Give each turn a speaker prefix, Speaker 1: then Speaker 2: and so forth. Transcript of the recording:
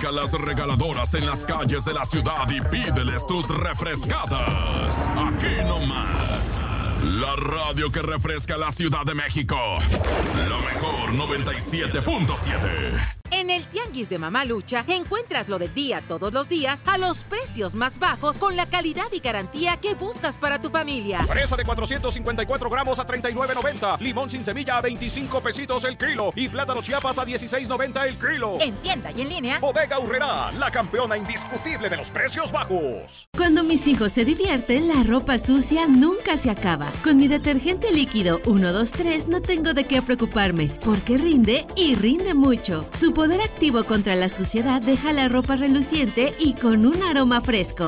Speaker 1: Deja las regaladoras en las calles de la ciudad y pídeles tus refrescadas. Aquí nomás. La radio que refresca la Ciudad de México. La mejor 97.7.
Speaker 2: En el Tianguis de Mamalucha encuentras lo del día todos los días a los precios más bajos con la calidad y garantía que buscas para tu familia.
Speaker 3: Fresa de 454 gramos a $39.90. Limón sin semilla a 25 pesitos el kilo. Y plátano Chiapas a $16.90 el kilo.
Speaker 4: En tienda y en línea.
Speaker 3: Bodega Aurrerá, la campeona indiscutible de los precios bajos.
Speaker 5: Cuando mis hijos se divierten, la ropa sucia nunca se acaba. Con mi detergente líquido 123 no tengo de qué preocuparme, porque rinde y rinde mucho. Su poder activo contra la suciedad deja la ropa reluciente y con un aroma fresco.